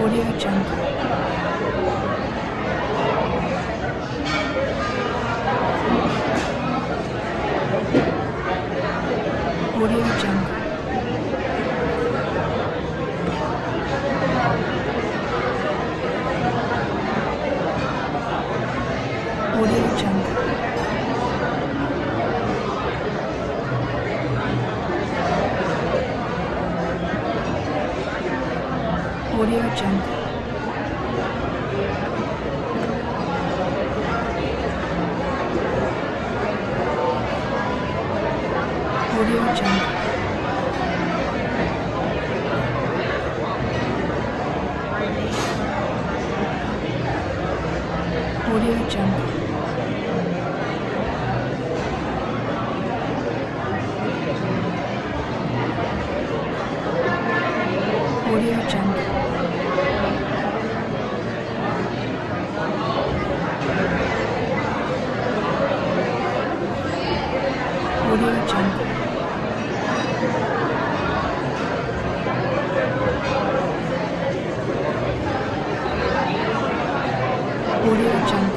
Audio Jungle. Audio Jungle. Audio Jungle. Audio Jungle. Audio Jungle. Audio Jungle. Audio Jungle. Audio Jungle. Audio Jungle.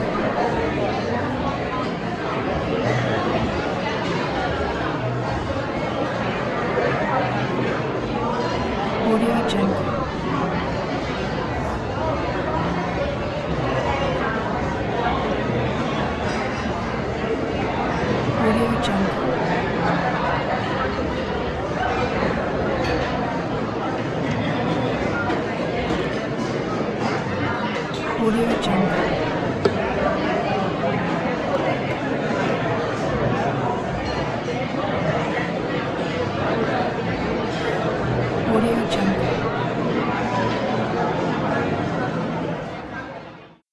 Audio Jungle. Audio Jungle. Audio Jungle.